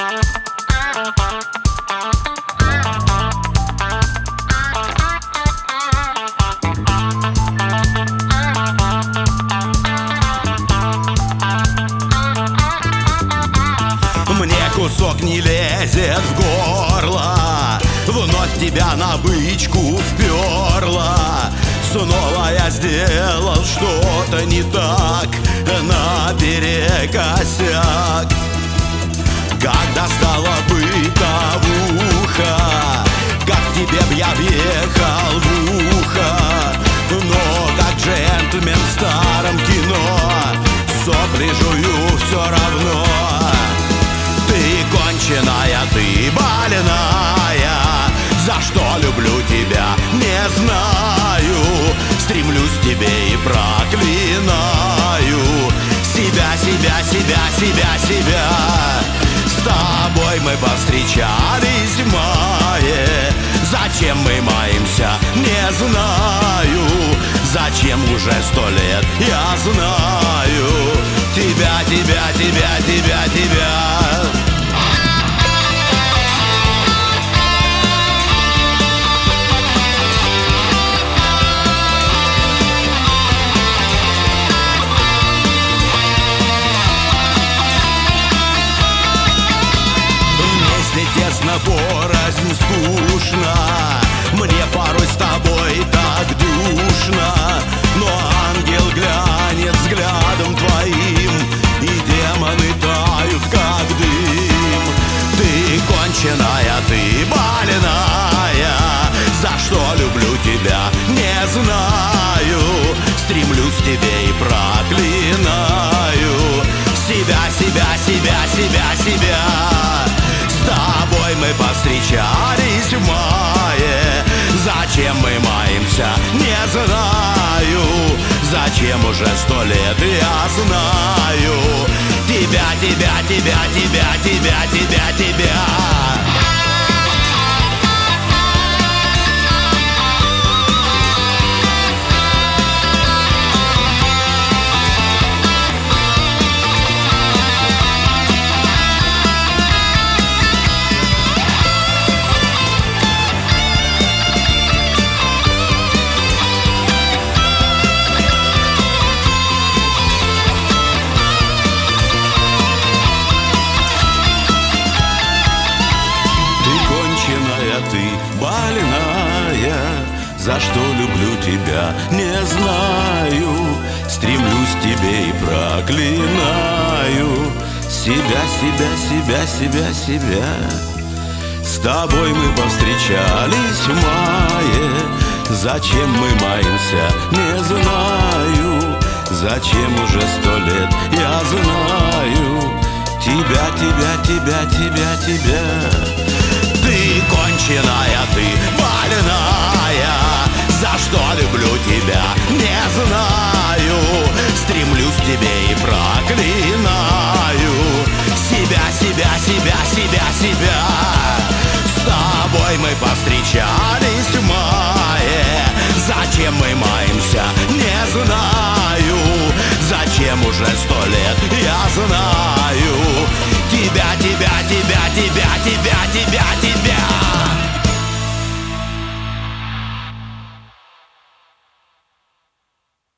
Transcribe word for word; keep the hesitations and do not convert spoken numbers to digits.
Мне кусок не лезет в горло, вновь тебя на бычку вперла. Снова я сделал что-то не так, наперекосяк. Когда стала бытовуха, как тебе б я въехал в ухо. Но как джентльмен в старом кино, сопли жую все равно. Ты конченая, ты больная, за что люблю тебя, не знаю. Стремлюсь к тебе и проклинаю себя, себя, себя, себя, себя. С тобой мы повстречались в мае. Зачем мы маемся, не знаю. Зачем уже сто лет, я знаю. Тебя, тебя, тебя, тебя, тебя. Тесно, порознь, скучно. Мне порой с тобой так душно. Но ангел глянет взглядом твоим, и демоны тают, как дым. Ты конченая, ты больная, за что люблю тебя, не знаю. Стремлюсь к тебе и проклинаю себя, себя, себя, себя, себя. С тобой мы повстречались в мае. Зачем мы маемся, не знаю. Зачем уже сто лет, я знаю. Тебя, тебя, тебя, тебя, тебя, тебя, тебя. Ты больная, за что люблю тебя, не знаю. Стремлюсь к тебе и проклинаю себя, себя, себя, себя, себя. С тобой мы повстречались в мае. Зачем мы маемся, не знаю. Зачем уже сто лет, я знаю. Тебя, тебя, тебя, тебя, тебя. Ты конченая, ты больная, за что люблю тебя, не знаю. Стремлюсь к тебе и проклинаю себя, себя, себя, себя, себя. С тобой мы повстречались в мае. Зачем мы маемся, не знаю. Зачем уже сто лет, я знаю. Тебя, тебя, тебя, тебя, тебя, тебя, тебя.